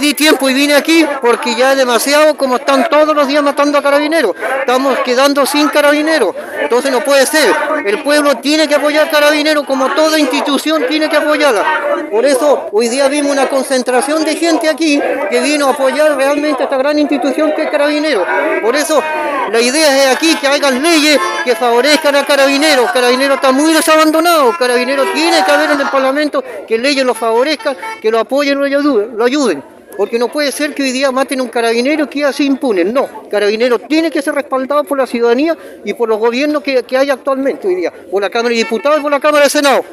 perdí tiempo y vine aquí porque ya es demasiado como están todos los días matando a carabineros. Estamos quedando sin carabineros. Entonces no puede ser. El pueblo tiene que apoyar carabineros como toda institución tiene que apoyarla. Por eso hoy día vimos una concentración de gente aquí que vino a apoyar realmente a esta gran institución que es Carabineros. Por eso la idea es aquí que hagan leyes que favorezcan a Carabineros. Carabineros está muy desabandonado. Carabineros tiene que haber en el Parlamento que leyes lo favorezcan, que lo apoyen, lo ayuden. Porque no puede ser que hoy día maten a un carabinero y quede así impune. No, Carabineros tiene que ser respaldado por la ciudadanía y por los gobiernos que hay actualmente hoy día, por la Cámara de Diputados y por la Cámara de Senado.